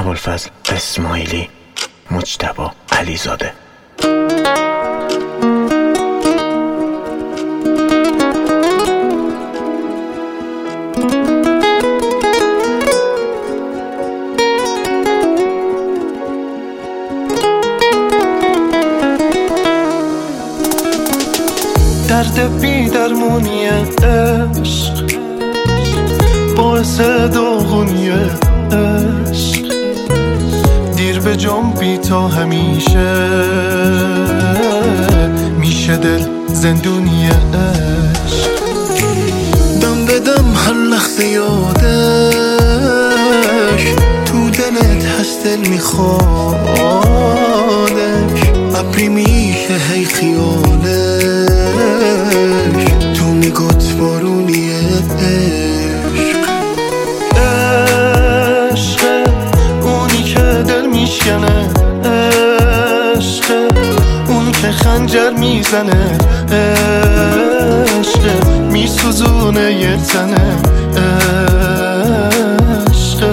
ابوالفضل اسماعیلی، مجتبی علیزاده. درد بی درمونی عشق باعث داغونی عشق، دیر به جنبی تا همیشه میشه دل زندونی عشق. دم بدم هر لحظه یادش تو دلت هست، دل میخوادش، ابری میشه هی خیالش تو نگات بارونی عشق. عشق اونی که دل میشکنه، عشق اون که خنجر میزنه، عشق میسوزونه یه تنه، عشق.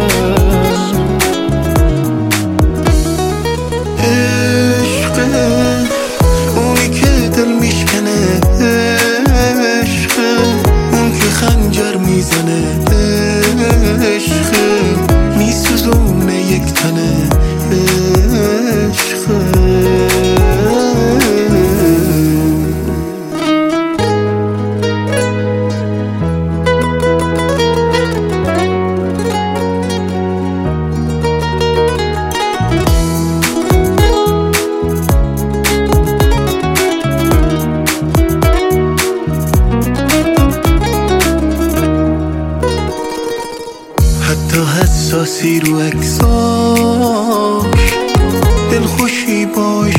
عشق اونی که دل میشکنه، عشق اون که خنجر میزنه، عشق میسوزونه یک تنه، عشق. حتی حساسی رو اکساش، دلخوشی باش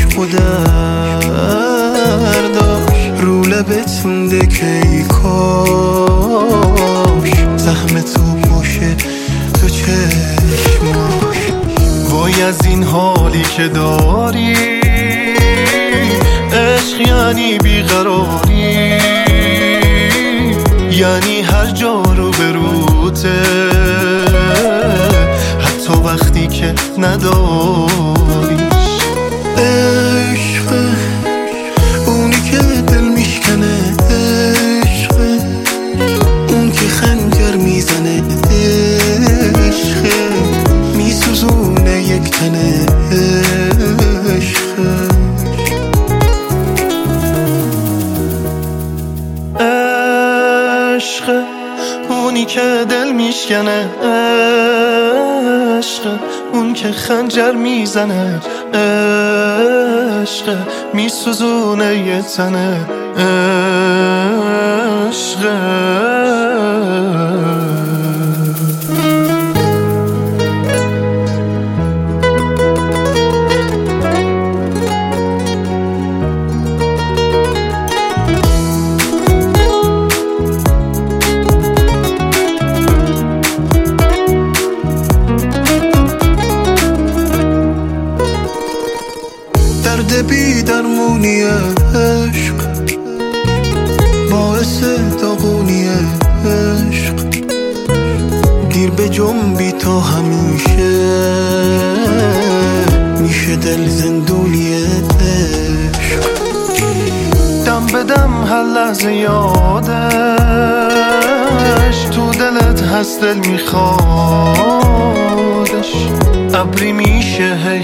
خودر داشت، رو لبت مونده که ای کاش زخم تو باشه تو چشماش. وای از این حالی که داری، عشق یعنی بیقراری، یعنی هر جا رو بروته حتی وقتی که نداریش. عشق اونی که دل میشکنه، عشق اون که خنجر میزنه، عشق میسوزونه یک تنه، عشق. عشق اونی که دل میشکنه، عشق اون که خنجر میزنه، عشق میسوزونه یه تنه، عشق. درد بی درمونی عشق باعث داغونی عشق، دیر به جنبی تا همیشه میشه دل زندونی عشق. دم بدم هر لحظه یادش تو دلت هست، دل میخوادش، ابری میشه هی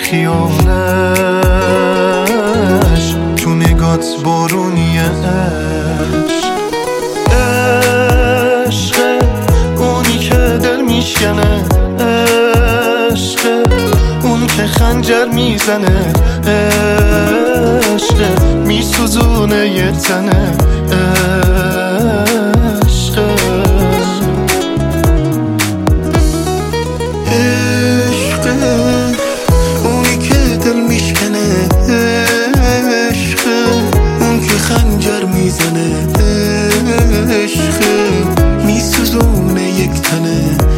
خیالش تو نگات بارونی عشق. عشق اونی که دل میشکنه، عشق اون که خنجر میزنه، عشق میسوزونه یه تنه، عشق. عشق اونی که دل میشکنه، عشق اون که خنجر میزنه، عشق میسوزونه یک تنه،